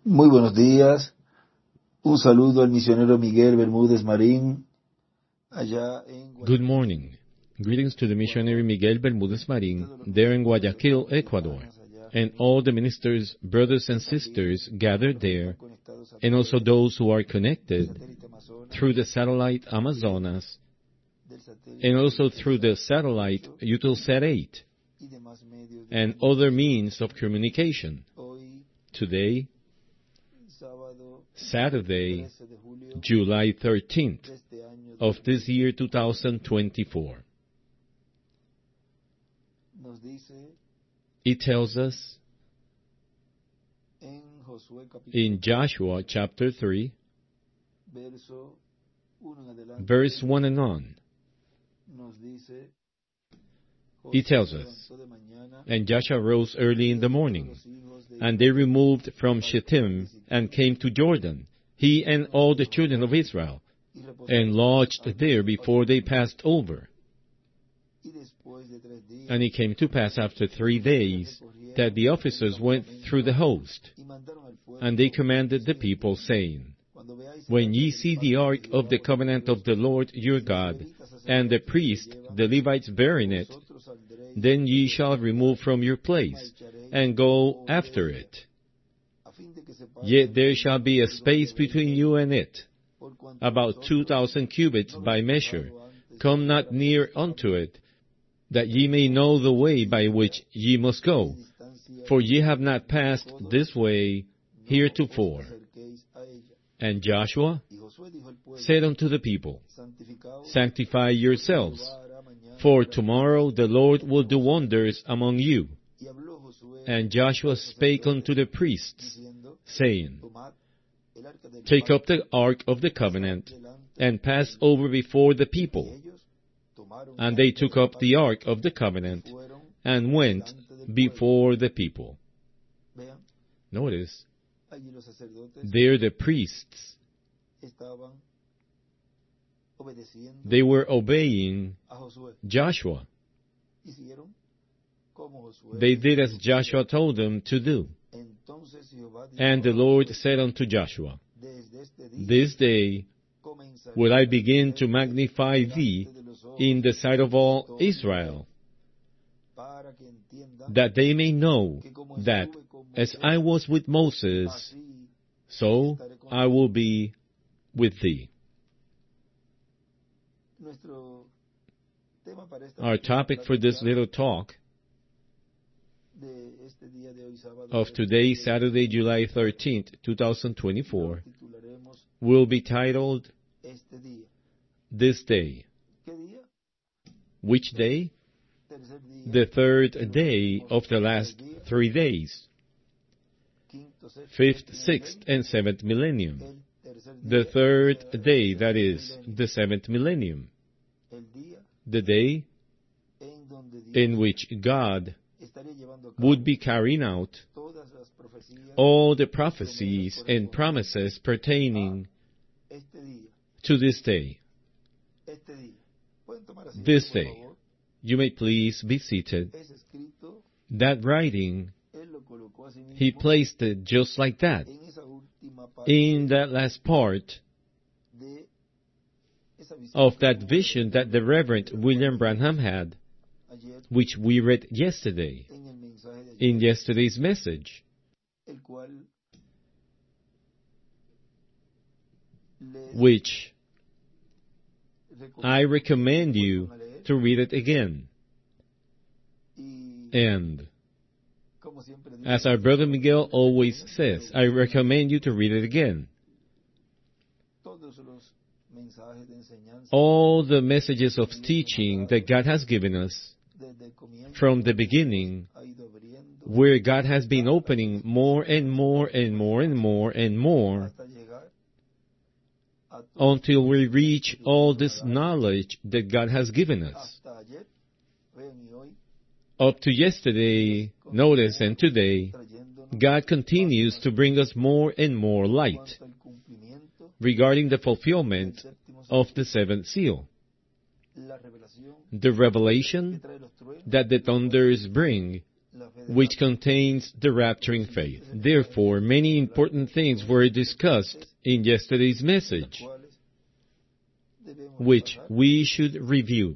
Muy buenos días. Un saludo al misionero Miguel Bermúdez Marín, allá en Good morning. Greetings to the missionary Miguel Bermúdez Marín, there in Guayaquil, Ecuador, and all the ministers, brothers and sisters gathered there, and also those who are connected through the satellite Amazonas, and also through the satellite Eutelsat 8, and other means of communication. Today, Saturday, July 13th of this year 2024. It tells us in Joshua chapter 3, verse 1 and on. It tells us, "And Joshua rose early in the morning, and they removed from Shittim and came to Jordan, he and all the children of Israel, and lodged there before they passed over. And it came to pass after 3 days that the officers went through the host, and they commanded the people, saying, When ye see the ark of the covenant of the Lord your God, and the priest, the Levites, bearing it, then ye shall remove from your place, and go after it. Yet there shall be a space between you and it, about 2,000 cubits by measure. Come not near unto it, that ye may know the way by which ye must go, for ye have not passed this way heretofore. And Joshua said unto the people, Sanctify yourselves, for tomorrow the Lord will do wonders among you. And Joshua spake unto the priests, saying, Take up the ark of the covenant, and pass over before the people. And they took up the ark of the covenant, and went before the people." Notice, there the priests, they were obeying Joshua. They did as Joshua told them to do. And the Lord said unto Joshua, This day will I begin to magnify thee in the sight of all Israel, that they may know that as I was with Moses, so I will be with thee. Our topic for this little talk of today, Saturday, July 13th, 2024, will be titled, This Day. Which day? The third day of the last 3 days. 5th, 6th, and 7th millennium. The third day, that is, the 7th millennium. The day in which God would be carrying out all the prophecies and promises pertaining to this day. This day. You may please be seated. That writing, he placed it just like that, in that last part of that vision that the Reverend William Branham had, which we read yesterday, in yesterday's message, which I recommend you to read it again. And as our brother Miguel always says, I recommend you to read it again. All the messages of teaching that God has given us from the beginning, where God has been opening more and more and more and more and more, until we reach all this knowledge that God has given us. Up to yesterday, notice, and today, God continues to bring us more and more light regarding the fulfillment of the seventh seal. The revelation that the thunders bring which contains the rapturing faith. Therefore, many important things were discussed in yesterday's message, which we should review.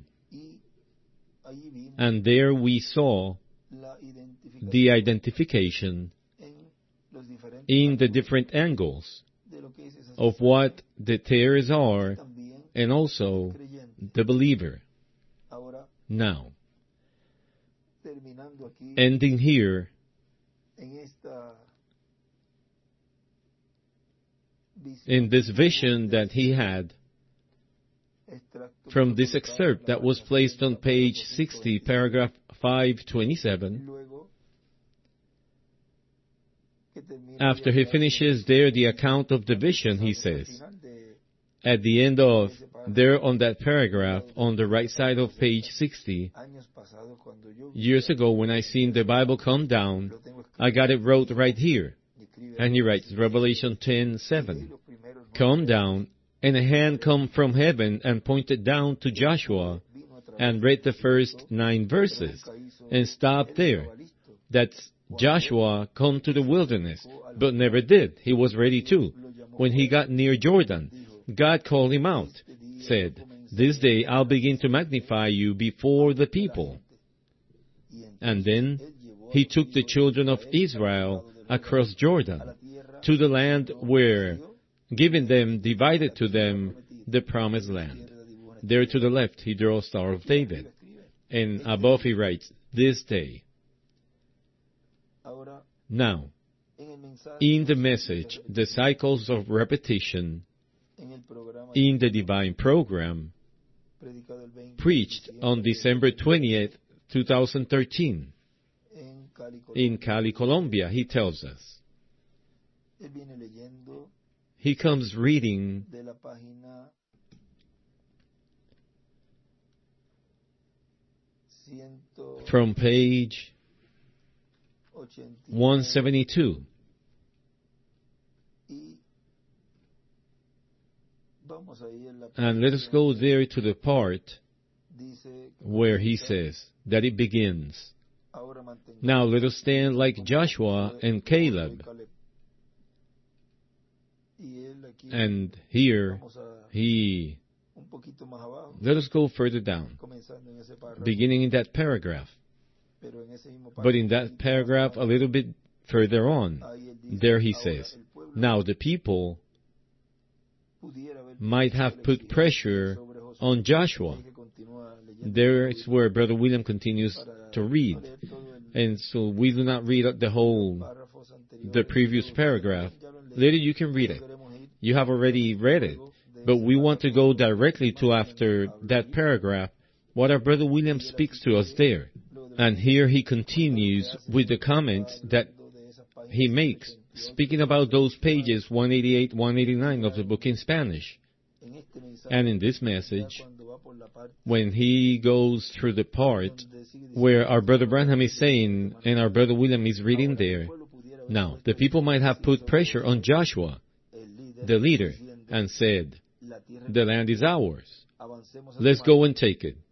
And there we saw the identification in the different angles of what the tares are and also the believer. Now, ending here, in this vision that he had from this excerpt that was placed on page 60, paragraph 527, after he finishes there the account of the vision, he says, at the end of there on that paragraph, on the right side of page 60, years ago when I seen the Bible come down, I got it wrote right here. And he writes, Revelation 10:7, come down, and a hand come from heaven and pointed down to Joshua and read the first 9 verses and stopped there. That's Joshua come to the wilderness, but never did. He was ready to. When he got near Jordan, God called him out, said, this day I'll begin to magnify you before the people. And then he took the children of Israel across Jordan to the land where, giving them, divided to them the promised land. There to the left he draws Star of David, and above he writes, this day. Now, in the message, the cycles of repetition in the divine program, preached on December 20th, 2013, in Cali, Colombia, he tells us. He comes reading from page 172. And let us go there to the part where he says that it begins. Now let us stand like Joshua and Caleb. And here, let us go further down, beginning in that paragraph. But in that paragraph, a little bit further on, there he says, now the people might have put pressure on Joshua. There is where Brother William continues to read. And so we do not read the previous paragraph. Later you can read it. You have already read it. But we want to go directly to after that paragraph, what our Brother William speaks to us there. And here he continues with the comments that he makes, speaking about those pages 188, 189 of the book in Spanish. And in this message, when he goes through the part where our Brother Branham is saying, and our Brother William is reading there, now, the people might have put pressure on Joshua, the leader, and said, the land is ours. Let's go and take it.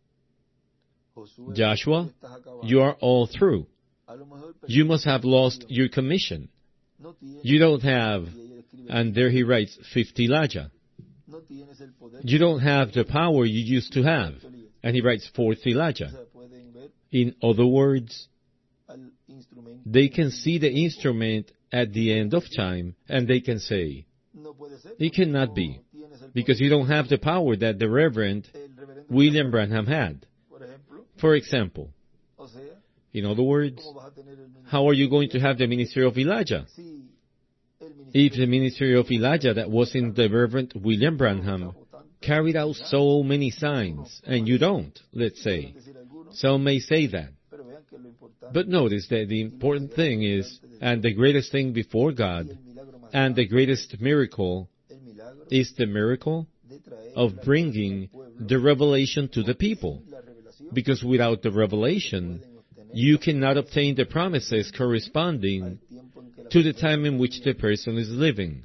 Joshua, you are all through. You must have lost your commission. You don't have, and there he writes, 50 Elijah. You don't have the power you used to have. And he writes, 4th Elijah. In other words, they can see the instrument at the end of time, and they can say, it cannot be, because you don't have the power that the Reverend William Branham had. For example, in other words, how are you going to have the ministry of Elijah? If the ministry of Elijah that was in the Reverend William Branham carried out so many signs, and you don't, let's say. Some may say that. But notice that the important thing is, and the greatest thing before God, and the greatest miracle, is the miracle of bringing the revelation to the people. Because without the revelation, you cannot obtain the promises corresponding to the time in which the person is living.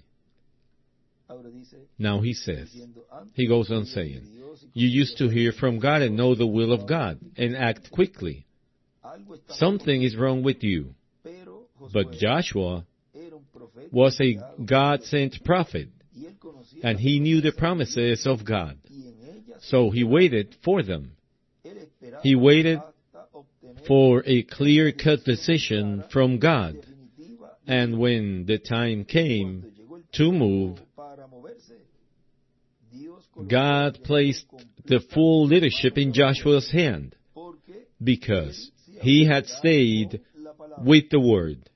Now he says, he goes on saying, you used to hear from God and know the will of God and act quickly. something is wrong with you. But Joshua was a God-sent prophet, and he knew the promises of God. So he waited for them. He waited for a clear-cut decision from God. And when the time came to move, God placed the full leadership in Joshua's hand, because he had stayed with the Word.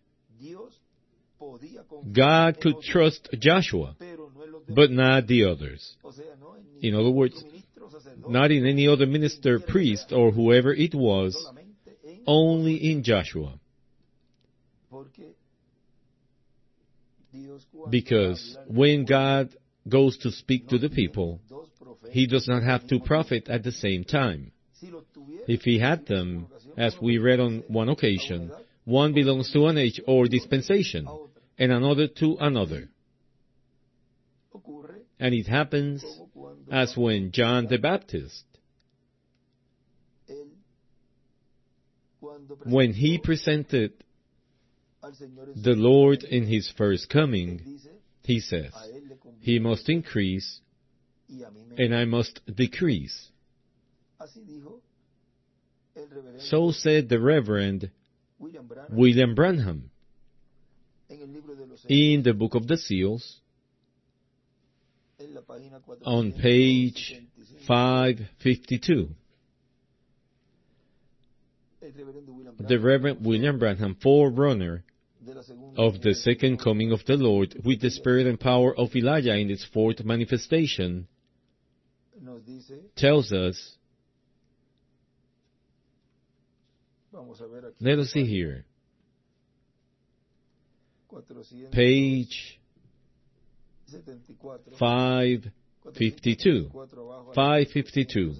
God could trust Joshua, but not the others. In other words, not in any other minister, priest, or whoever it was, only in Joshua. Because when God goes to speak to the people, he does not have two prophets at the same time. If he had them, as we read on one occasion, one belongs to an age or dispensation, and another to another. And it happens as when John the Baptist, when he presented the Lord in his first coming, he says, he must increase and I must decrease. So said the Reverend William Branham in the Book of the Seals, on page 552. The Reverend William Branham, forerunner of the second coming of the Lord with the spirit and power of Elijah in its fourth manifestation, tells us, let us see here, page 552. 552.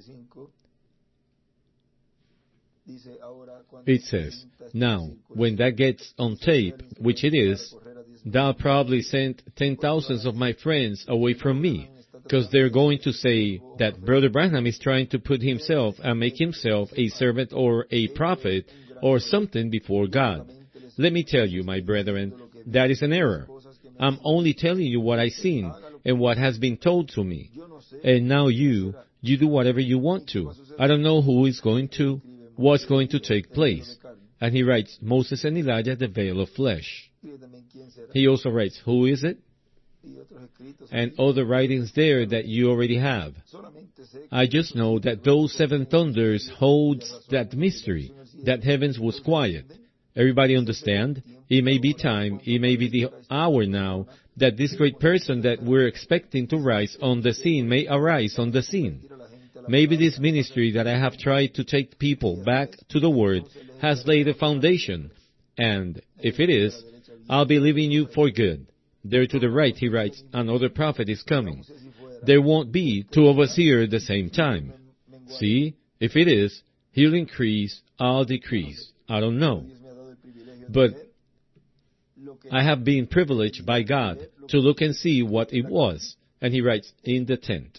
It says, now, when that gets on tape, which it is, thou probably sent 10,000 of my friends away from me, because they're going to say that Brother Branham is trying to put himself and make himself a servant or a prophet or something before God. Let me tell you, my brethren, that is an error. I'm only telling you what I've seen and what has been told to me. And now you do whatever you want to. I don't know who is going to, what's going to take place. And he writes, Moses and Elijah, the veil of flesh. He also writes, who is it? And other writings there that you already have. I just know that those seven thunders holds that mystery, that heavens was quiet. Everybody understand? It may be time, it may be the hour now, that this great person that we're expecting to rise on the scene may arise on the scene. Maybe this ministry that I have tried to take people back to the Word has laid a foundation, and if it is, I'll be leaving you for good. There to the right, he writes, another prophet is coming. There won't be two of us here at the same time. See, if it is, he'll increase, I'll decrease. I don't know. But I have been privileged by God to look and see what it was. And he writes, in the tent.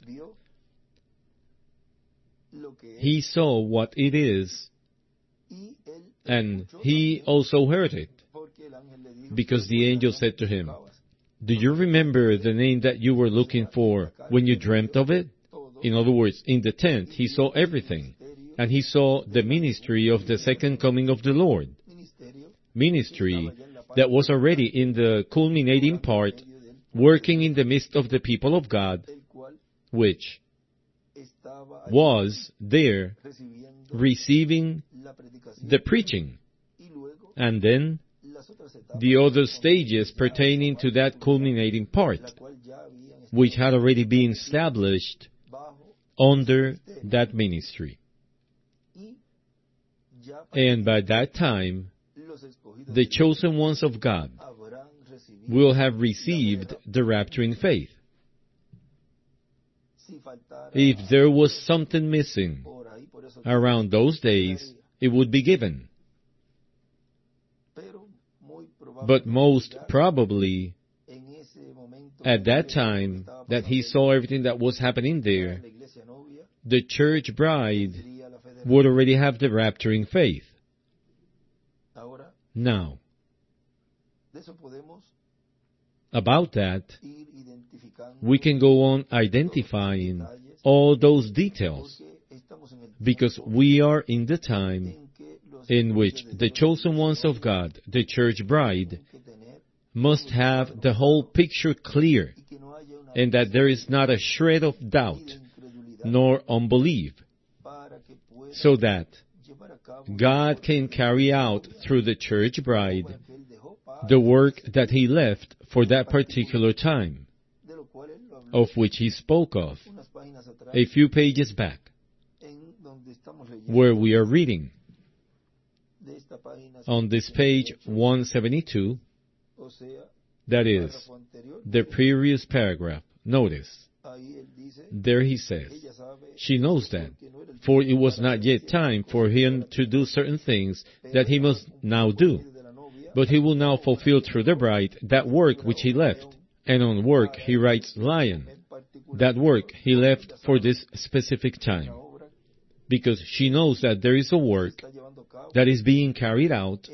He saw what it is, and he also heard it, because the angel said to him, do you remember the name that you were looking for when you dreamt of it? In other words, in the tent, he saw everything, and he saw the ministry of the second coming of the Lord. Ministry that was already in the culminating part, working in the midst of the people of God, which was there receiving the preaching, and then the other stages pertaining to that culminating part, which had already been established under that ministry. And by that time, the chosen ones of God will have received the rapturing faith. If there was something missing around those days, it would be given. But most probably, at that time that he saw everything that was happening there, the church bride would already have the rapturing faith. Now, about that, we can go on identifying all those details, because we are in the time in which the chosen ones of God, the church bride, must have the whole picture clear, and that there is not a shred of doubt nor unbelief, so that God can carry out through the church bride the work that He left for that particular time, of which He spoke of a few pages back, where we are reading. On this page 172, that is, the previous paragraph, notice, there he says, she knows that, for it was not yet time for him to do certain things that he must now do, but he will now fulfill through the bride that work which he left, and on work he writes lion, that work he left for this specific time, because she knows that there is a work that is being carried out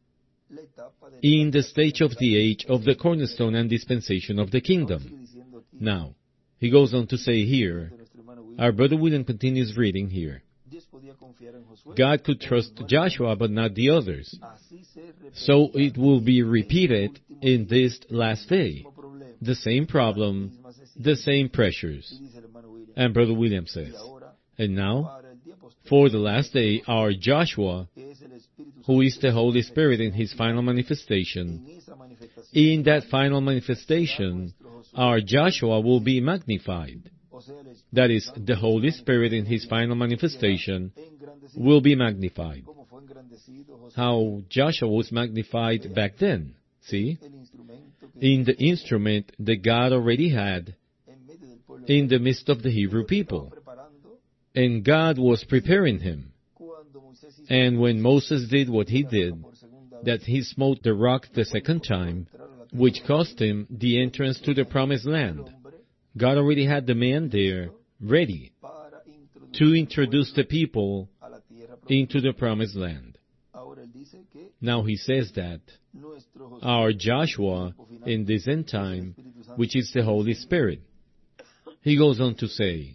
in the stage of the age of the cornerstone and dispensation of the kingdom. Now, he goes on to say here, our brother William continues reading here, God could trust Joshua but not the others. So it will be repeated in this last day. The same problem, the same pressures. And Brother William says, and now, for the last day, our Joshua, who is the Holy Spirit in His final manifestation, in that final manifestation, our Joshua will be magnified. That is, the Holy Spirit in His final manifestation will be magnified. How Joshua was magnified back then, see? In the instrument that God already had in the midst of the Hebrew people. And God was preparing him. And when Moses did what he did, that he smote the rock the second time, which cost him the entrance to the promised land, God already had the man there ready to introduce the people into the promised land. Now he says that our Joshua in this end time, which is the Holy Spirit. He goes on to say,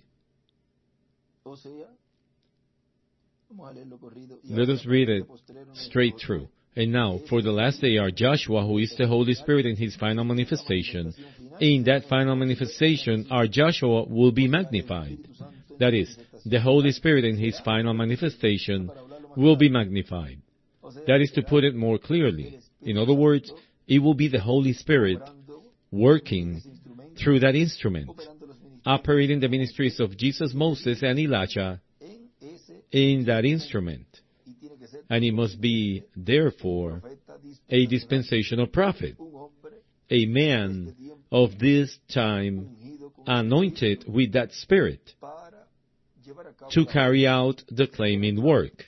let us read it straight through. And now, for the last day, our Joshua, who is the Holy Spirit in His final manifestation, in that final manifestation, our Joshua will be magnified. That is, the Holy Spirit in His final manifestation will be magnified. That is to put it more clearly. In other words, it will be the Holy Spirit working through that instrument, operating the ministries of Jesus, Moses, and Elijah in that instrument. And it must be, therefore, a dispensational prophet, a man of this time anointed with that Spirit to carry out the claiming work.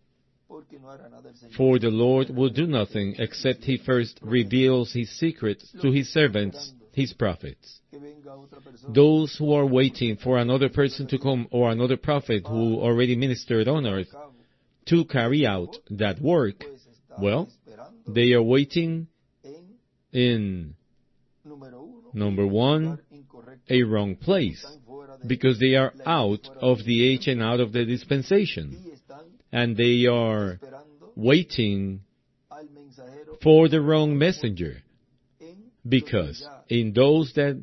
For the Lord will do nothing except He first reveals His secrets to His servants, His prophets. Those who are waiting for another person to come or another prophet who already ministered on earth to carry out that work, well, they are waiting in, number one, a wrong place, because they are out of the age and out of the dispensation, and they are waiting for the wrong messenger, because in those that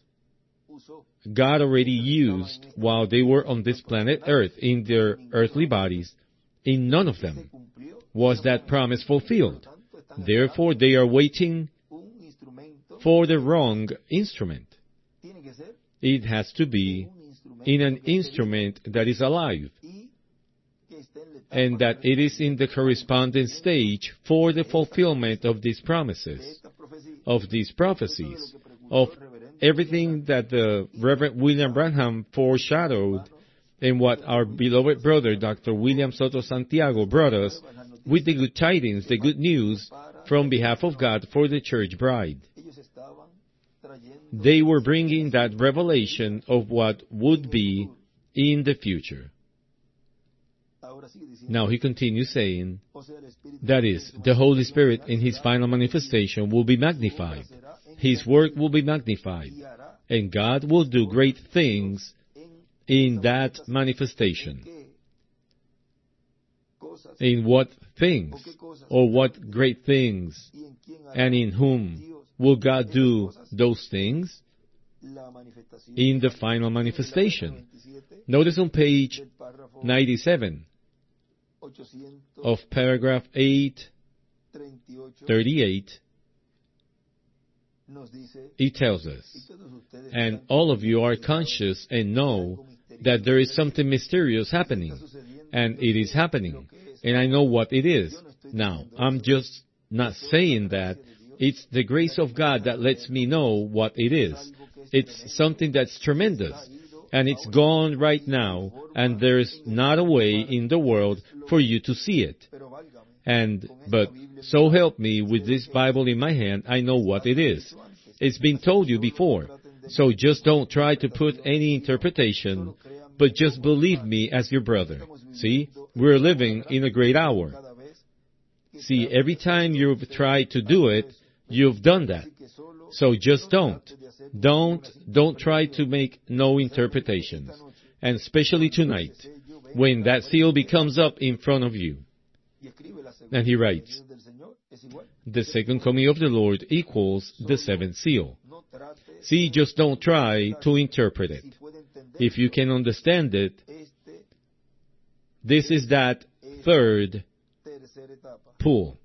God already used while they were on this planet Earth in their earthly bodies, in none of them was that promise fulfilled. Therefore, they are waiting for the wrong instrument. It has to be in an instrument that is alive, and that it is in the corresponding stage for the fulfillment of these promises, of these prophecies, of everything that the Reverend William Branham foreshadowed, and what our beloved brother, Dr. William Soto Santiago, brought us with the good tidings, the good news, from behalf of God for the church bride. They were bringing that revelation of what would be in the future. Now he continues saying, that is, the Holy Spirit in His final manifestation will be magnified. His work will be magnified. And God will do great things in that manifestation. In what things? Or what great things? And in whom will God do those things? In the final manifestation. Notice on page 97 of paragraph 838, it tells us, and all of you are conscious and know that there is something mysterious happening, and it is happening, and I know what it is. Now, I'm just not saying that. It's the grace of God that lets me know what it is. It's something that's tremendous, and it's gone right now, and there's not a way in the world for you to see it. But so help me, with this Bible in my hand, I know what it is. It's been told you before. So just don't try to put any interpretation, but just believe me as your brother. See, we're living in a great hour. See, every time you've tried to do it, you've done that. So just don't. Don't try to make no interpretations. And especially tonight, when that seal comes up in front of you. And he writes, the second coming of the Lord equals the seventh seal. See, just don't try to interpret it. If you can understand it, this is that third pull.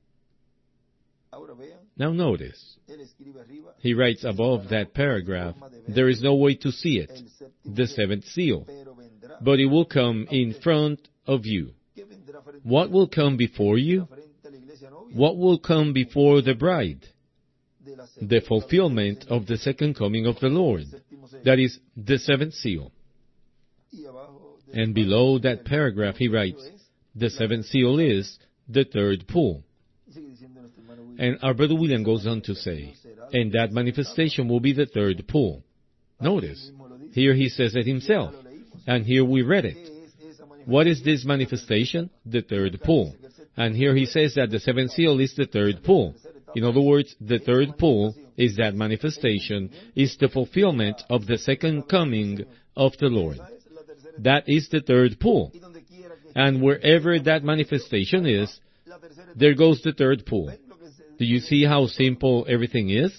Now notice, he writes above that paragraph, there is no way to see it, the seventh seal, but it will come in front of you. What will come before you? What will come before the bride? The fulfillment of the second coming of the Lord. That is the seventh seal. And below that paragraph he writes, the seventh seal is the third pull. And our brother William goes on to say, and that manifestation will be the third pull. Notice, here he says it himself, and here we read it. What is this manifestation? The third pull. And here he says that the seventh seal is the third pull. In other words, the third pull is that manifestation, is the fulfillment of the second coming of the Lord. That is the third pull. And wherever that manifestation is, there goes the third pull. Do you see how simple everything is?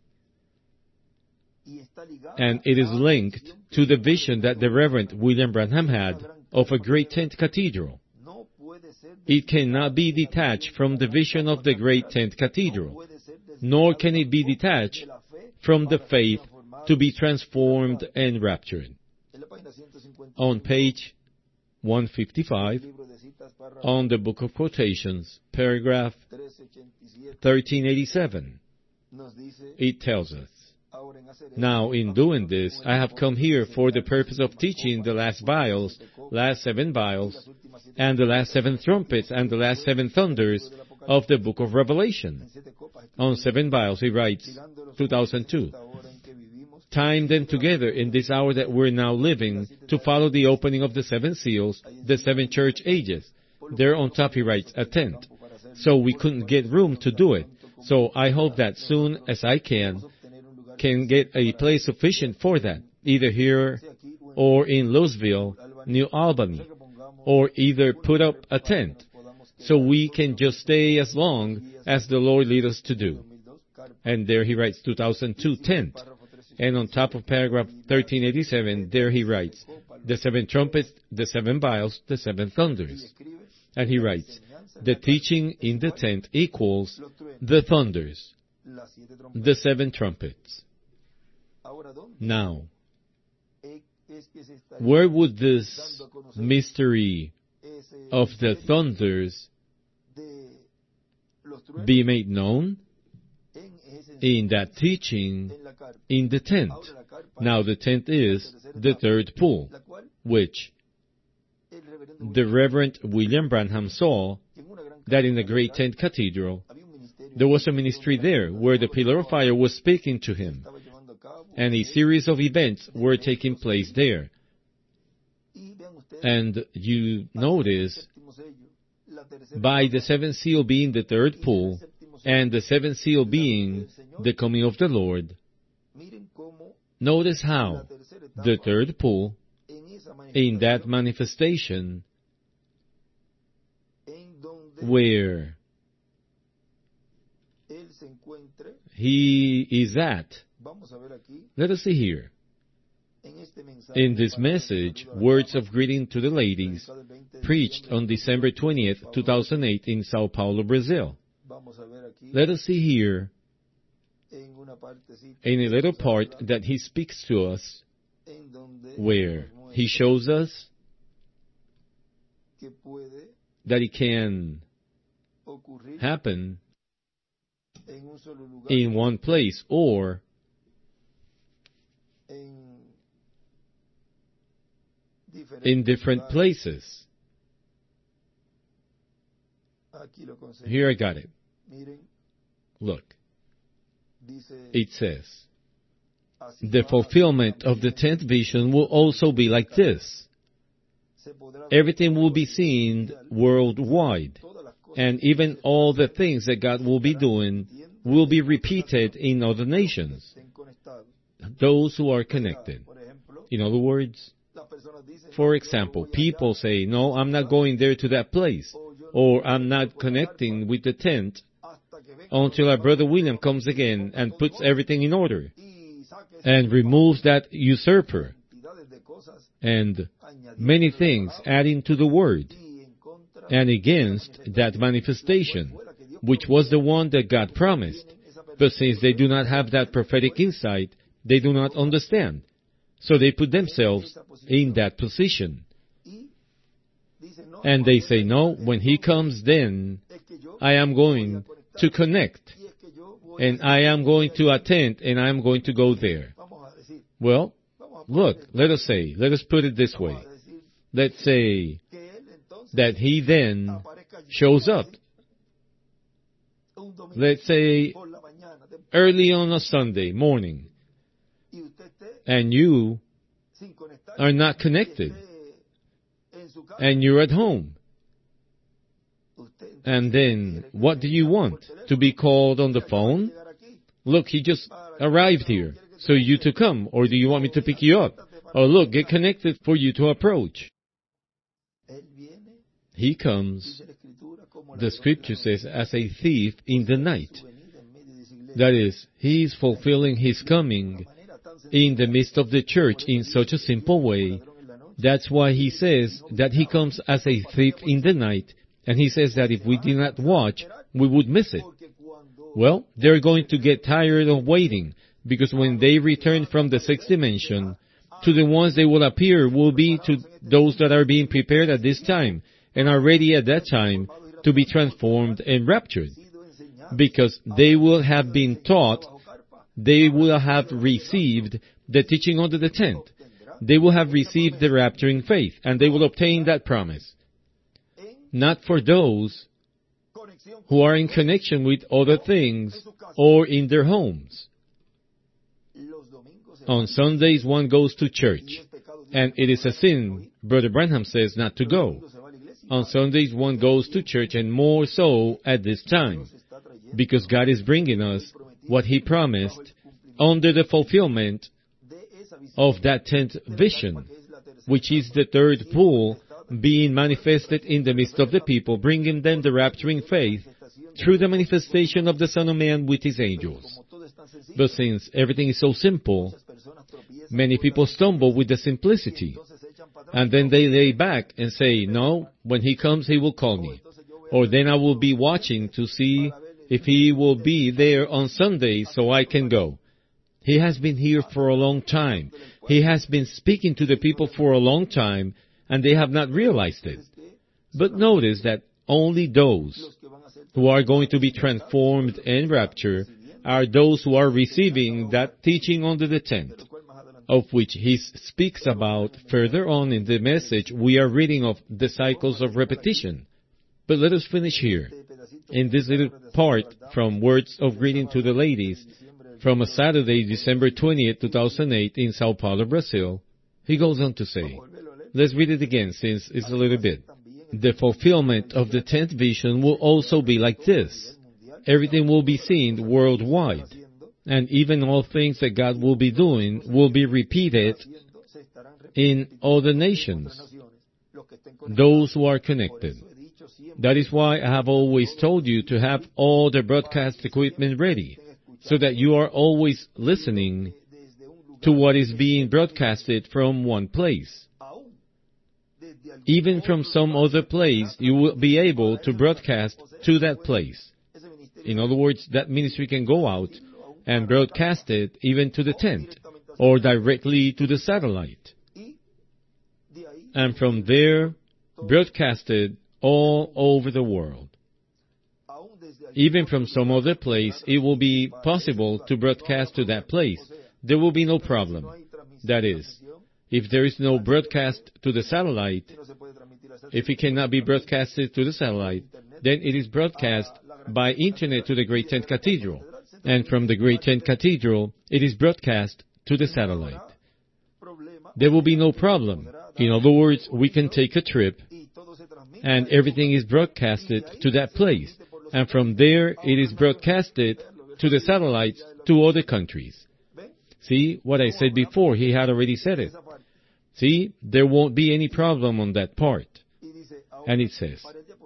And it is linked to the vision that the Reverend William Branham had of a great tent cathedral. It cannot be detached from the vision of the great tent cathedral, nor can it be detached from the faith to be transformed and raptured. On page 155, on the Book of Quotations, paragraph 1387, it tells us, now in doing this, I have come here for the purpose of teaching the last vials, last 7 vials, and the last 7 trumpets, and the last 7 thunders of the book of Revelation. On 7 vials, he writes, 2002, time them together in this hour that we're now living to follow the opening of the 7 seals, the 7 church ages. There on top he writes, a tent. So we couldn't get room to do it. So I hope that soon as I can get a place sufficient for that, either here or in Louisville, New Albany, or either put up a tent, so we can just stay as long as the Lord leads us to do. And there he writes 2002 tent. And on top of paragraph 1387, there he writes, the 7 trumpets, the 7 vials, the 7 thunders. And he writes, the teaching in the tent equals the thunders, the 7 trumpets. Now, where would this mystery of the thunders be made known? In that teaching in the tent. Now the tent is the third pull, which the Reverend William Branham saw that in the great tent cathedral, there was a ministry there where the pillar of fire was speaking to him, and a series of events were taking place there. And you notice, by the seventh seal being the third pull, and the seventh seal being the coming of the Lord, notice how the third pull, in that manifestation, where he is at. Let us see here. In this message, Words of Greeting to the Ladies, preached on December 20th, 2008 in Sao Paulo, Brazil. Let us see here, in a little part that he speaks to us, where he shows us that it can happen in one place or in different places. Here I got it. Look. It says, the fulfillment of the 10th vision will also be like this. Everything will be seen worldwide, and even all the things that God will be doing will be repeated in other nations, those who are connected. In other words, for example, people say, no, I'm not going there to that place, or I'm not connecting with the tent until our brother William comes again and puts everything in order and removes that usurper and many things adding to the word and against that manifestation, which was the one that God promised. But since they do not have that prophetic insight, they do not understand. So they put themselves in that position. And they say, no, when he comes then, I am going to connect, and I am going to attend, and I am going to go there. Well, look, let us put it this way. Let's say that he then shows up. Let's say early on a Sunday morning, and you are not connected, and you're at home. And then, what do you want? To be called on the phone? Look, he just arrived here, so you to come, or do you want me to pick you up? Or look, get connected for you to approach. He comes, the scripture says, as a thief in the night. That is, he is fulfilling his coming in the midst of the church in such a simple way. That's why he says that he comes as a thief in the night, and he says that if we did not watch, we would miss it. Well, they're going to get tired of waiting, because when they return from the sixth dimension, to the ones they will appear will be to those that are being prepared at this time, and are ready at that time to be transformed and raptured. Because they will have been taught, they will have received the teaching under the tent. They will have received the rapturing faith, and they will obtain that promise. Not for those who are in connection with other things or in their homes. On Sundays one goes to church, and it is a sin, Brother Branham says, not to go. On Sundays one goes to church, and more so at this time, because God is bringing us what He promised under the fulfillment of that 10th vision, which is the third pull being manifested in the midst of the people, bringing them the rapturing faith through the manifestation of the Son of Man with His angels. But since everything is so simple, many people stumble with the simplicity, and then they lay back and say, no, when He comes, He will call me. Or then I will be watching to see if He will be there on Sunday so I can go. He has been here for a long time. He has been speaking to the people for a long time, and they have not realized it. But notice that only those who are going to be transformed and raptured are those who are receiving that teaching under the tent, of which he speaks about further on in the message we are reading of the cycles of repetition. But let us finish here, in this little part from Words of Greeting to the Ladies, from a Saturday, December 20th, 2008, in Sao Paulo, Brazil. He goes on to say, Let's read it again, since it's a little bit. The fulfillment of the 10th vision will also be like this. Everything will be seen worldwide, and even all things that God will be doing will be repeated in all the nations, those who are connected. That is why I have always told you to have all the broadcast equipment ready, so that you are always listening to what is being broadcasted from one place. Even from some other place, you will be able to broadcast to that place. In other words, that ministry can go out and broadcast it even to the tent, or directly to the satellite. And from there, broadcasted all over the world. Even from some other place, it will be possible to broadcast to that place. There will be no problem. That is, if there is no broadcast to the satellite, if it cannot be broadcasted to the satellite, then it is broadcast by internet to the Great Tent Cathedral. And from the Great Tent Cathedral, it is broadcast to the satellite. There will be no problem. In other words, we can take a trip, and everything is broadcasted to that place. And from there, it is broadcasted to the satellites to other countries. See, what I said before, he had already said it. See, there won't be any problem on that part. And it says,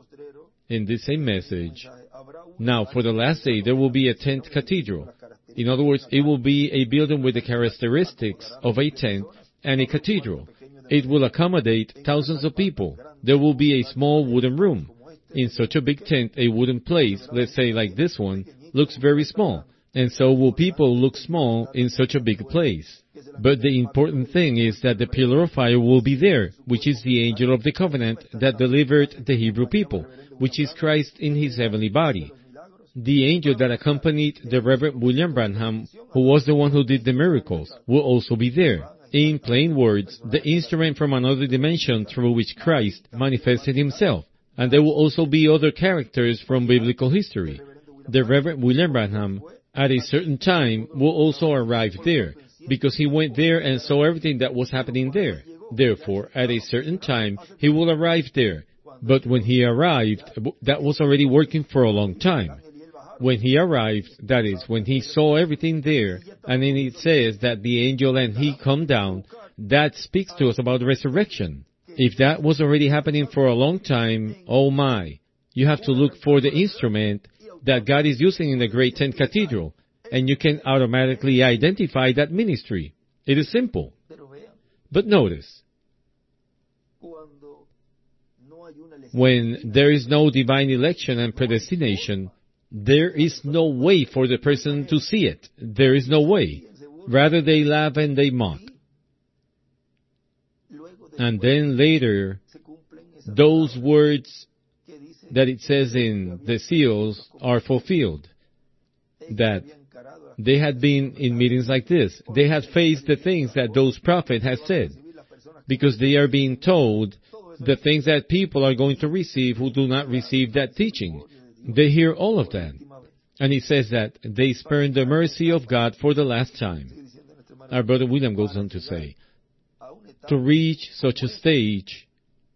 in this same message, now for the last day there will be a tent cathedral. In other words, it will be a building with the characteristics of a tent and a cathedral. It will accommodate thousands of people. There will be a small wooden room. In such a big tent, a wooden place, let's say like this one, looks very small. And so will people look small in such a big place. But the important thing is that the pillar of fire will be there, which is the angel of the covenant that delivered the Hebrew people, which is Christ in his heavenly body. The angel that accompanied the Reverend William Branham, who was the one who did the miracles, will also be there. In plain words, the instrument from another dimension through which Christ manifested himself. And there will also be other characters from biblical history. The Reverend William Branham, at a certain time, will also arrive there, because he went there and saw everything that was happening there. Therefore, at a certain time, he will arrive there. But when he arrived, that was already working for a long time. When he arrived, that is, when he saw everything there, and then it says that the angel and he come down, that speaks to us about resurrection. If that was already happening for a long time, oh my, you have to look for the instrument that God is using in the Great Tent Cathedral, and you can automatically identify that ministry. It is simple. But notice, when there is no divine election and predestination, there is no way for the person to see it. There is no way. Rather, they laugh and they mock. And then later, those words that it says in the seals are fulfilled. That they had been in meetings like this. They had faced the things that those prophets had said. Because they are being told the things that people are going to receive who do not receive that teaching. They hear all of that. And he says that they spurn the mercy of God for the last time. Our brother William goes on to say, to reach such a stage,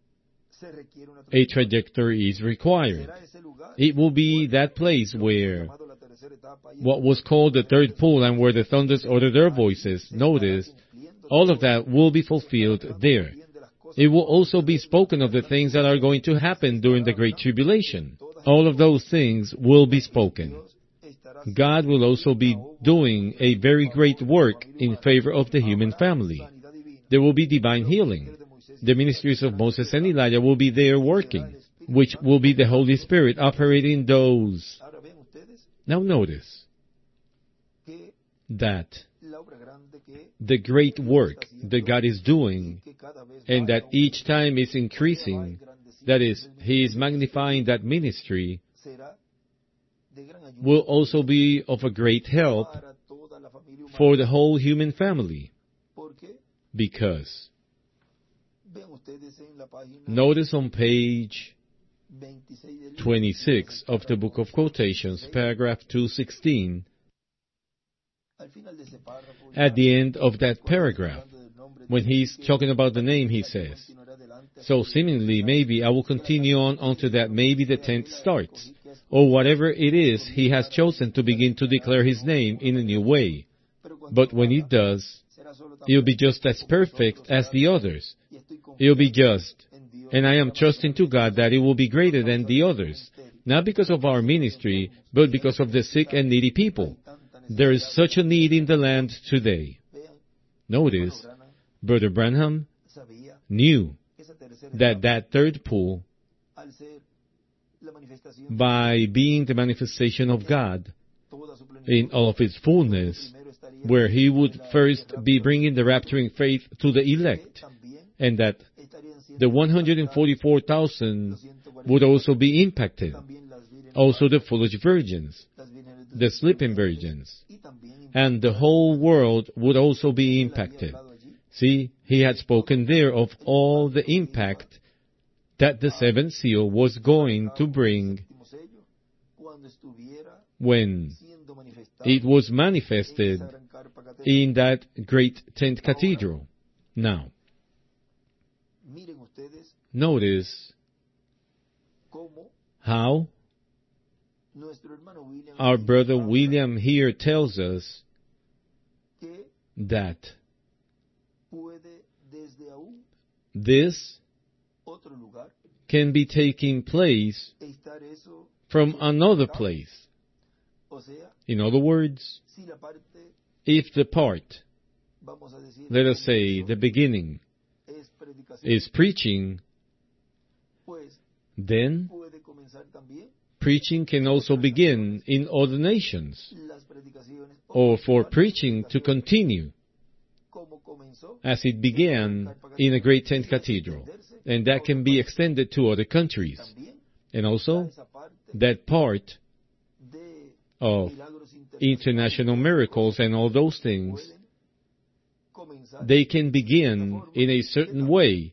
a trajectory is required. It will be that place where what was called the third pole and where the thunders utter their voices, notice, all of that will be fulfilled there. It will also be spoken of the things that are going to happen during the Great Tribulation. All of those things will be spoken. God will also be doing a very great work in favor of the human family. There will be divine healing. The ministries of Moses and Elijah will be there working, which will be the Holy Spirit operating those. Now notice that the great work that God is doing, and that each time is increasing, that is, He is magnifying that ministry, will also be of a great help for the whole human family. Because, notice on page 26 of the Book of Quotations, paragraph 216, at the end of that paragraph, when he's talking about the name, he says. So seemingly, maybe I will continue on until that maybe the 10th starts, or whatever it is he has chosen to begin to declare his name in a new way. But when it does, it'll be just as perfect as the others. It'll be just. And I am trusting to God that it will be greater than the others. Not because of our ministry, but because of the sick and needy people. There is such a need in the land today. Notice, Brother Branham knew that third pool, by being the manifestation of God in all of its fullness, where he would first be bringing the rapturing faith to the elect, and that the 144,000 would also be impacted, also the foolish virgins, the sleeping virgins, and the whole world would also be impacted. See, he had spoken there of all the impact that the seventh seal was going to bring when it was manifested in that great 10th cathedral. Now, notice how our brother William here tells us that this can be taking place from another place. In other words, if the part, let us say the beginning, is preaching, then preaching can also begin in other nations, or for preaching to continue as it began in a great 10th cathedral, and that can be extended to other countries. And also, that part of international miracles and all those things, they can begin in a certain way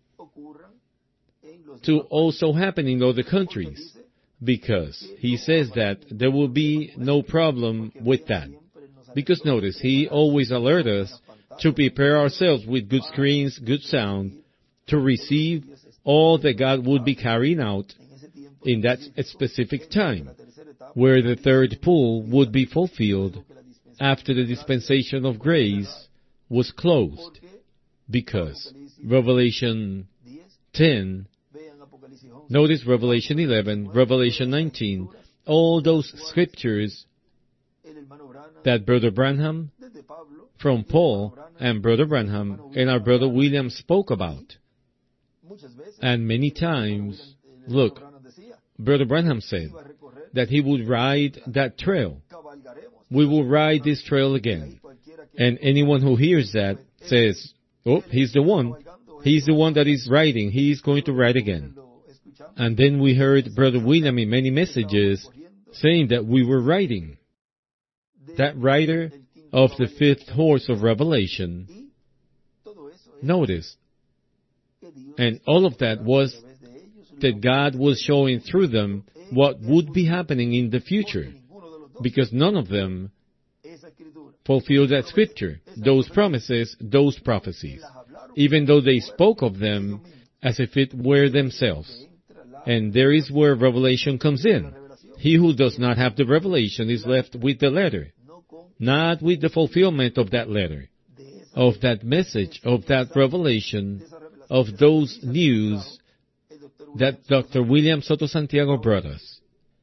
to also happen in other countries, because he says that there will be no problem with that. Because notice, he always alerts us to prepare ourselves with good screens, good sound, to receive all that God would be carrying out in that specific time, where the third pool would be fulfilled after the dispensation of grace was closed. Because Revelation 10, notice Revelation 11, Revelation 19, all those scriptures that Brother Branham, from Paul, and Brother Branham, and our Brother William spoke about. And many times, look, Brother Branham said that he would ride that trail. We will ride this trail again. And anyone who hears that says, oh, he's the one. He's the one that is riding. He is going to ride again. And then we heard Brother William in many messages saying that we were riding. That rider of the fifth horse of Revelation, notice, and all of that was that God was showing through them what would be happening in the future, because none of them fulfilled that scripture, those promises, those prophecies, even though they spoke of them as if it were themselves. And there is where revelation comes in. He who does not have the revelation is left with the letter, not with the fulfillment of that letter, of that message, of that revelation, of those news that Dr. William Soto Santiago brought us.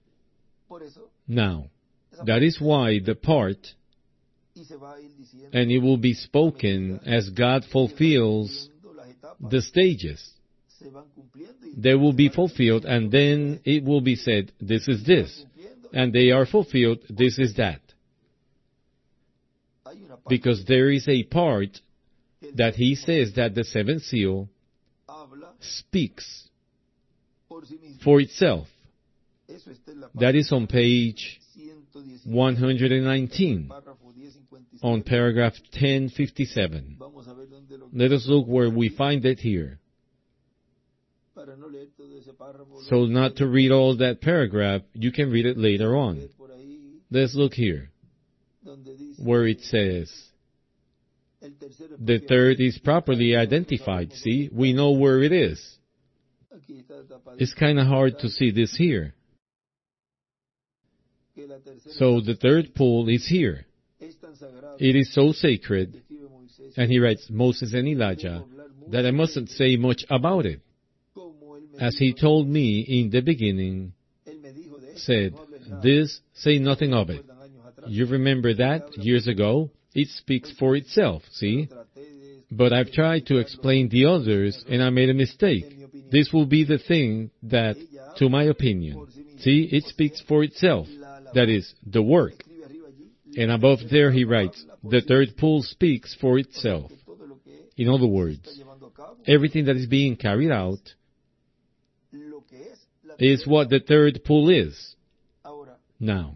Now, that is why the part, and it will be spoken as God fulfills the stages. They will be fulfilled, and then it will be said, this is this, and they are fulfilled, this is that. Because there is a part that he says that the seventh seal speaks for itself. That is on page 119, on paragraph 1057. Let us look where we find it here. So not to read all that paragraph, you can read it later on. Let's look here, where it says, The third is properly identified. See, we know where it is. It's kind of hard to see this here. So the third pole is here. It is so sacred, and he writes, Moses and Elijah, that I mustn't say much about it. As he told me in the beginning, said, this, say nothing of it. You remember that years ago? It speaks for itself, see? But I've tried to explain the others, and I made a mistake. This will be the thing that, to my opinion, see, it speaks for itself. That is, the work. And above there he writes, the third pole speaks for itself. In other words, everything that is being carried out is what the third pole is. Now,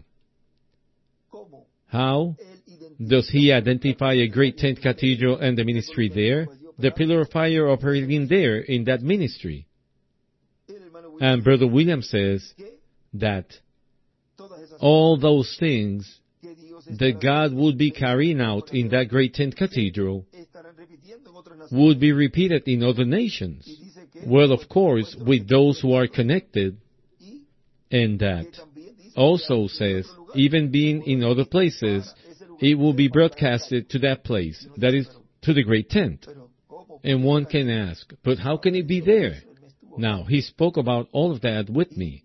how does he identify a great tent cathedral and the ministry there? The pillar of fire operating there in that ministry. And Brother William says that all those things that God would be carrying out in that great tent cathedral would be repeated in other nations. Well, of course, with those who are connected, and that also says, even being in other places, it will be broadcasted to that place, that is, to the great tent. And one can ask, but how can it be there? Now, he spoke about all of that with me.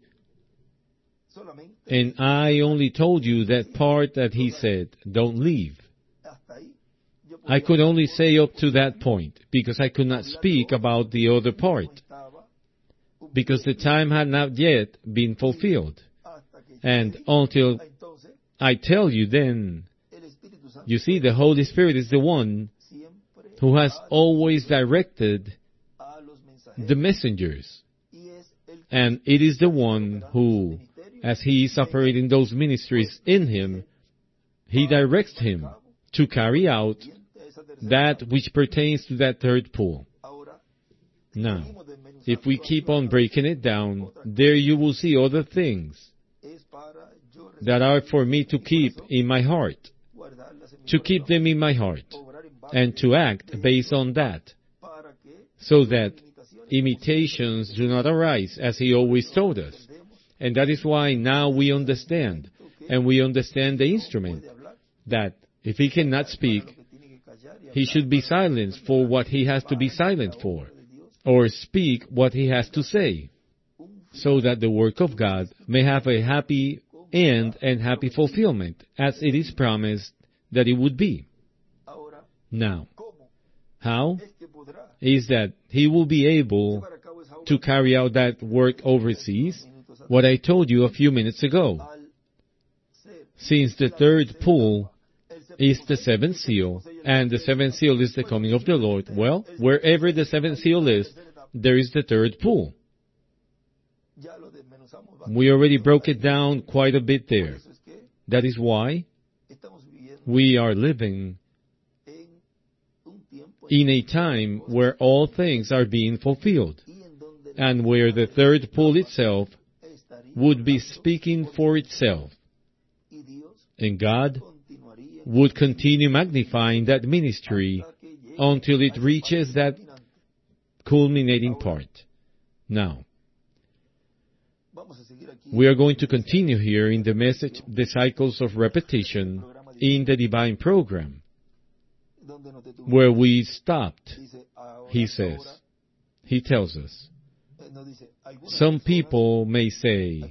And I only told you that part that he said, don't leave. I could only say up to that point, because I could not speak about the other part, because the time had not yet been fulfilled. And until I tell you then, you see, the Holy Spirit is the one who has always directed the messengers. And it is the one who, as he is operating those ministries in him, he directs him to carry out that which pertains to that third pole. Now, if we keep on breaking it down, there you will see other things that are for me to keep in my heart, to keep them in my heart, and to act based on that, so that imitations do not arise, as he always told us. And that is why now we understand, and we understand the instrument, that if he cannot speak, he should be silenced for what he has to be silent for, or speak what he has to say, so that the work of God may have a happy end and happy fulfillment, as it is promised that it would be. Now, how is that he will be able to carry out that work overseas? What I told you a few minutes ago. Since the third pole is the seventh seal, and the seventh seal is the coming of the Lord, well, wherever the seventh seal is, there is the third pole. We already broke it down quite a bit there. That is why we are living in a time where all things are being fulfilled, and where the third pole itself would be speaking for itself. And God would continue magnifying that ministry until it reaches that culminating part. Now, we are going to continue here in the message, The Cycles of Repetition, in the Divine Program, where we stopped. He says, he tells us, some people may say,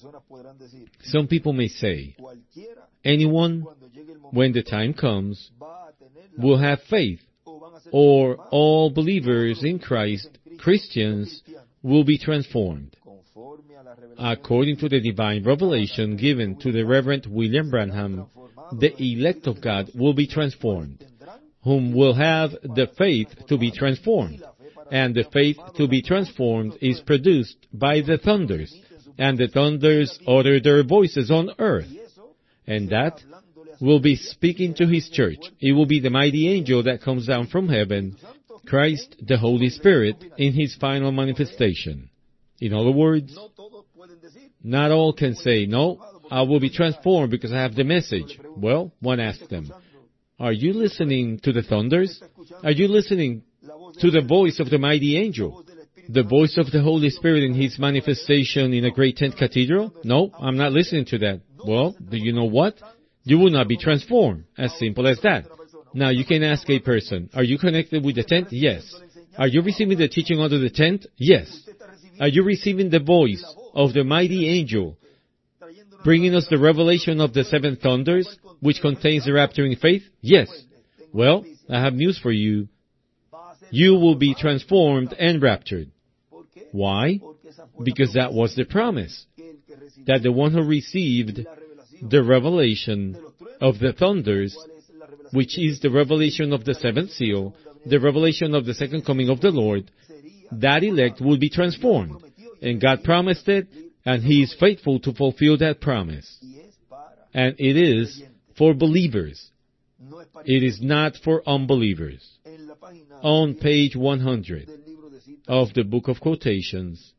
anyone, when the time comes, will have faith, or all believers in Christ, Christians, will be transformed. According to the divine revelation given to the Reverend William Branham, the elect of God will be transformed, whom will have the faith to be transformed. And the faith to be transformed is produced by the thunders, and the thunders utter their voices on earth. And that will be speaking to His church. It will be the mighty angel that comes down from heaven, Christ the Holy Spirit, in His final manifestation. In other words, not all can say, no, I will be transformed because I have the message. Well, one asks them, Are you listening to the thunders? Are you listening to the voice of the mighty angel? The voice of the Holy Spirit in His manifestation in a great tent cathedral? No, I'm not listening to that. Well, do you know what? You will not be transformed. As simple as that. Now you can ask a person, are you connected with the tent? Yes. Are you receiving the teaching under the tent? Yes. Are you receiving the voice of the mighty angel bringing us the revelation of the seven thunders, which contains the rapturing faith? Yes. Well, I have news for you. You will be transformed and raptured. Why? Because that was the promise, that the one who received the revelation of the thunders, which is the revelation of the seventh seal, the revelation of the second coming of the Lord, that elect will be transformed. And God promised it, and He is faithful to fulfill that promise. And it is for believers. It is not for unbelievers. On page 100 of the Book of Quotations,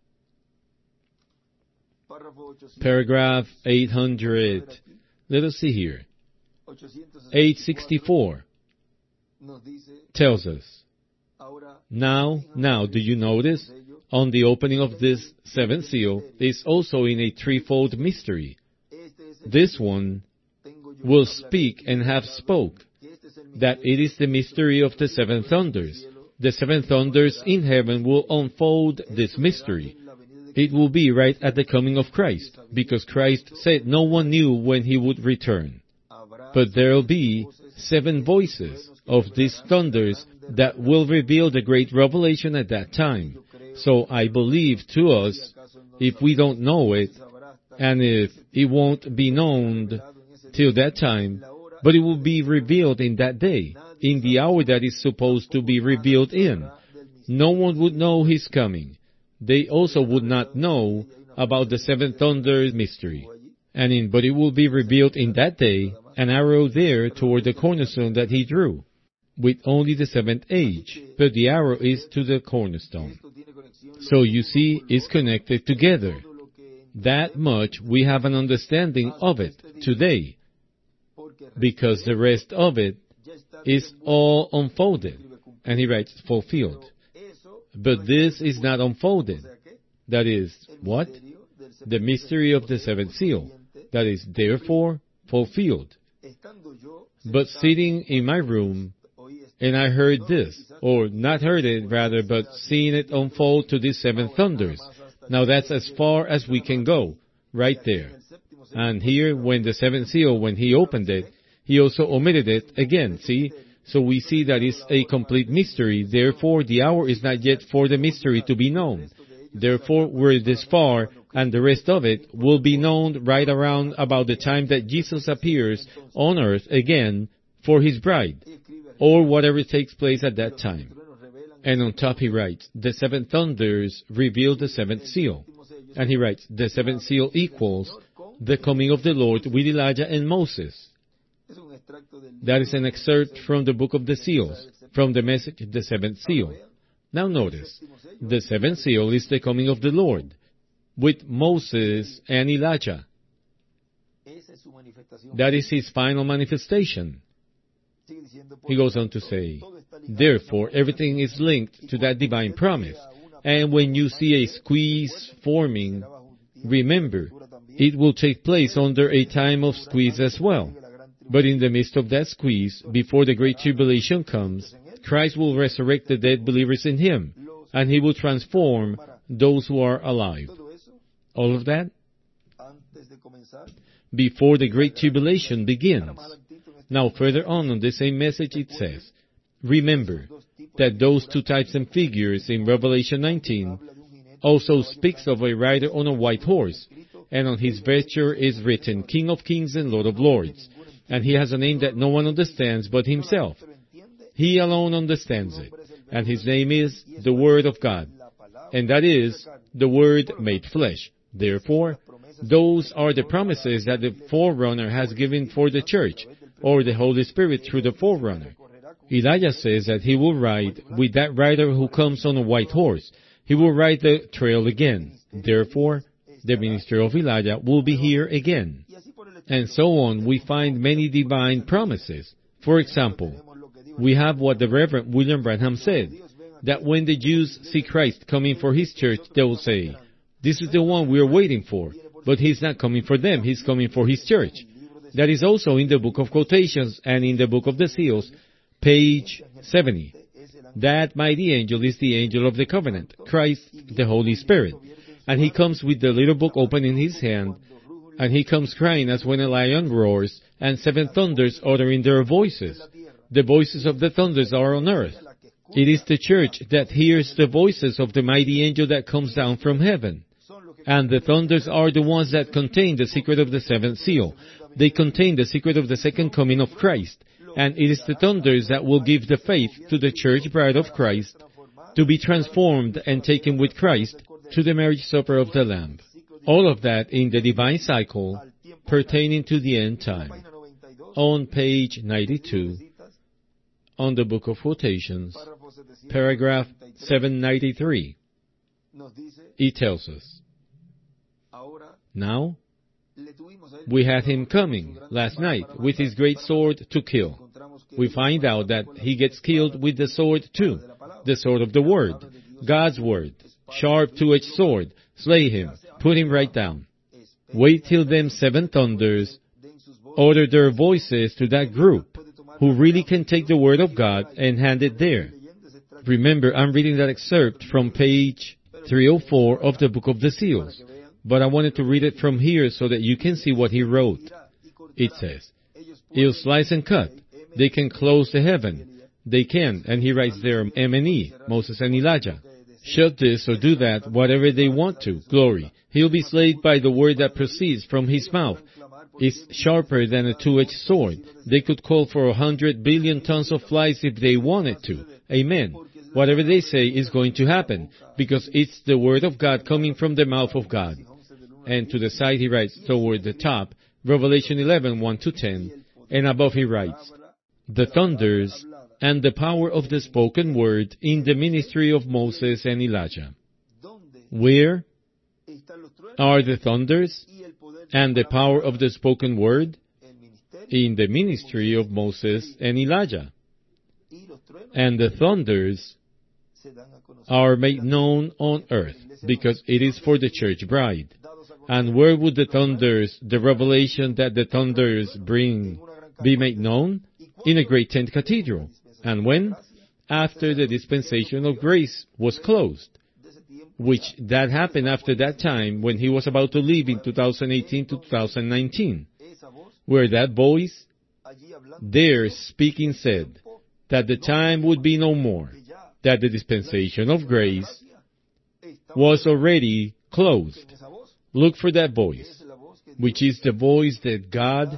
paragraph 800. Let us see here. 864 tells us, Now, do you notice? On the opening of this seventh seal is also in a threefold mystery. This one will speak and have spoke, that it is the mystery of the seven thunders. The seven thunders in heaven will unfold this mystery. It will be right at the coming of Christ, because Christ said no one knew when He would return. But there will be seven voices of these thunders that will reveal the great revelation at that time. So I believe to us, if we don't know it, and if it won't be known till that time, but it will be revealed in that day, in the hour that is supposed to be revealed in. No one would know His coming. They also would not know about the seven thunders mystery. But it will be revealed in that day, an arrow there toward the cornerstone that He drew, with only the seventh age, but the arrow is to the cornerstone. So you see, it's connected together. That much we have an understanding of it today, because the rest of it is all unfolded. And he writes, fulfilled. But this is not unfolded. That is, what? The mystery of the seventh seal. That is, therefore, fulfilled. But sitting in my room, and I heard this, or not heard it rather, but seen it unfold to these seven thunders. Now that's as far as we can go, right there. And here, when the seventh seal, when He opened it, He also omitted it again, see? So we see that it's a complete mystery. Therefore, the hour is not yet for the mystery to be known. Therefore, we're this far, and the rest of it will be known right around about the time that Jesus appears on earth again for His bride, or whatever takes place at that time. And on top he writes, the seven thunders reveal the seventh seal. And he writes, the seventh seal equals the coming of the Lord with Elijah and Moses. That is an excerpt from the book of the seals, from the message, the seventh seal. Now notice, the seventh seal is the coming of the Lord, with Moses and Elijah. That is His final manifestation. He goes on to say, therefore, everything is linked to that divine promise. And when you see a squeeze forming, remember, it will take place under a time of squeeze as well. But in the midst of that squeeze, before the great tribulation comes, Christ will resurrect the dead believers in Him, and He will transform those who are alive. All of that before the great tribulation begins. Now further on the same message it says, remember that those two types and figures in Revelation 19 also speaks of a rider on a white horse, and on his vesture is written, King of Kings and Lord of Lords. And he has a name that no one understands but himself. He alone understands it, and his name is the Word of God, and that is the Word made flesh. Therefore, those are the promises that the forerunner has given for the church, or the Holy Spirit through the forerunner. Elijah says that he will ride with that rider who comes on a white horse. He will ride the trail again. Therefore, the ministry of Elijah will be here again. And so on, we find many divine promises. For example, we have what the Reverend William Branham said, that when the Jews see Christ coming for His church, they will say, "This is the one we are waiting for," but He's not coming for them, He's coming for His church. That is also in the Book of Quotations and in the Book of the Seals, page 70. That mighty angel is the angel of the covenant, Christ, the Holy Spirit. And He comes with the little book open in His hand, and He comes crying as when a lion roars, and 7 thunders uttering their voices. The voices of the thunders are on earth. It is the church that hears the voices of the mighty angel that comes down from heaven. And the thunders are the ones that contain the secret of the 7th seal. They contain the secret of the second coming of Christ. And it is the thunders that will give the faith to the church bride of Christ to be transformed and taken with Christ to the marriage supper of the Lamb. All of that in the divine cycle pertaining to the end time. On page 92, on the Book of Quotations, paragraph 793, it tells us, now, we had him coming last night with his great sword to kill. We find out that he gets killed with the sword too, the sword of the Word, God's Word, sharp two-edged sword. Slay him, put him right down. Wait till them 7 thunders utter their voices to that group who really can take the Word of God and hand it there. Remember, I'm reading that excerpt from page 304 of the Book of the Seals. But I wanted to read it from here so that you can see what he wrote. It says, "He'll slice and cut. They can close the heaven. They can," and he writes there, M&E, Moses and Elijah. "Shut this or do that, whatever they want to. Glory. He'll be slayed by the word that proceeds from his mouth. It's sharper than a two-edged sword. They could call for 100 billion tons of flies if they wanted to. Amen. Whatever they say is going to happen, because it's the word of God coming from the mouth of God." And to the side he writes toward the top, Revelation 11, 1-10, and above he writes, "The thunders and the power of the spoken word in the ministry of Moses and Elijah." Where are the thunders and the power of the spoken word? In the ministry of Moses and Elijah. And the thunders are made known on earth, because it is for the church bride. And where would the thunders, the revelation that the thunders bring, be made known? In a great tent cathedral. And when? After the dispensation of grace was closed. Which that happened after that time when he was about to leave in 2018 to 2019. Where that voice there speaking said that the time would be no more, that the dispensation of grace was already closed. Look for that voice, which is the voice that God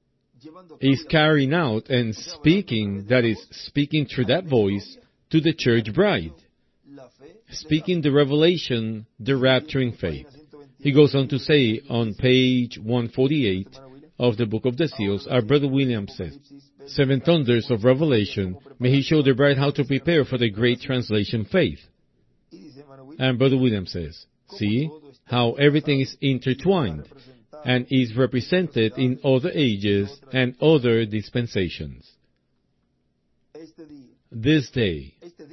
is carrying out and speaking, that is, speaking through that voice to the church bride. Speaking the revelation, the rapturing faith. He goes on to say on page 148 of the Book of the Seals, our Brother William says, 7 thunders of revelation, may he show the bride how to prepare for the great translation faith. And Brother William says, see how everything is intertwined and is represented in other ages and other dispensations. This day,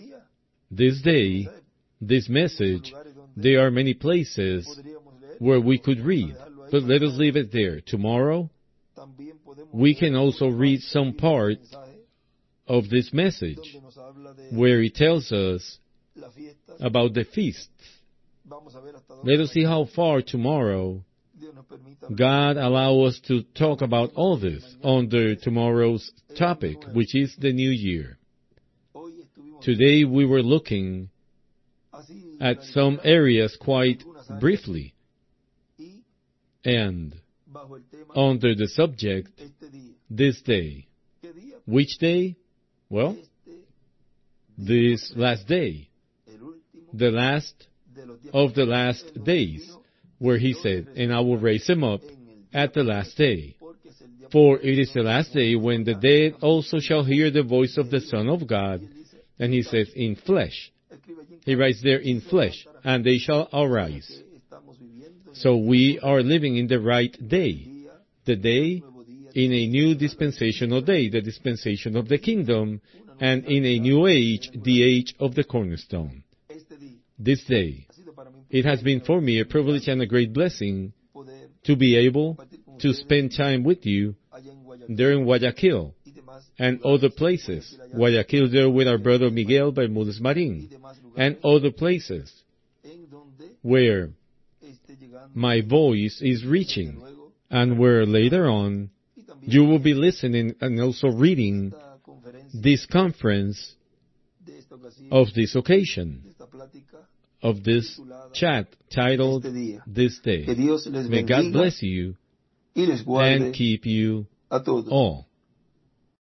this message, there are many places where we could read, but let us leave it there. Tomorrow, we can also read some part of this message where it tells us about the feasts. Let us see how far tomorrow God allow us to talk about all this under tomorrow's topic, which is the new year. Today we were looking at some areas quite briefly, and under the subject, this day. Which day? Well, this last day, the last of the last days, where he said, and I will raise him up at the last day. For it is the last day when the dead also shall hear the voice of the Son of God. And he says, in flesh. He writes there, in flesh, and they shall arise. So we are living in the right day. The day in a new dispensational day, the dispensation of the kingdom, and in a new age, the age of the cornerstone. This day, it has been for me a privilege and a great blessing to be able to spend time with you there in Guayaquil and other places. Guayaquil there with our brother Miguel Bermúdez Marín, and other places where my voice is reaching, and where later on you will be listening and also reading this conference of this occasion, of this chat titled This Day. May God bless you and keep you all.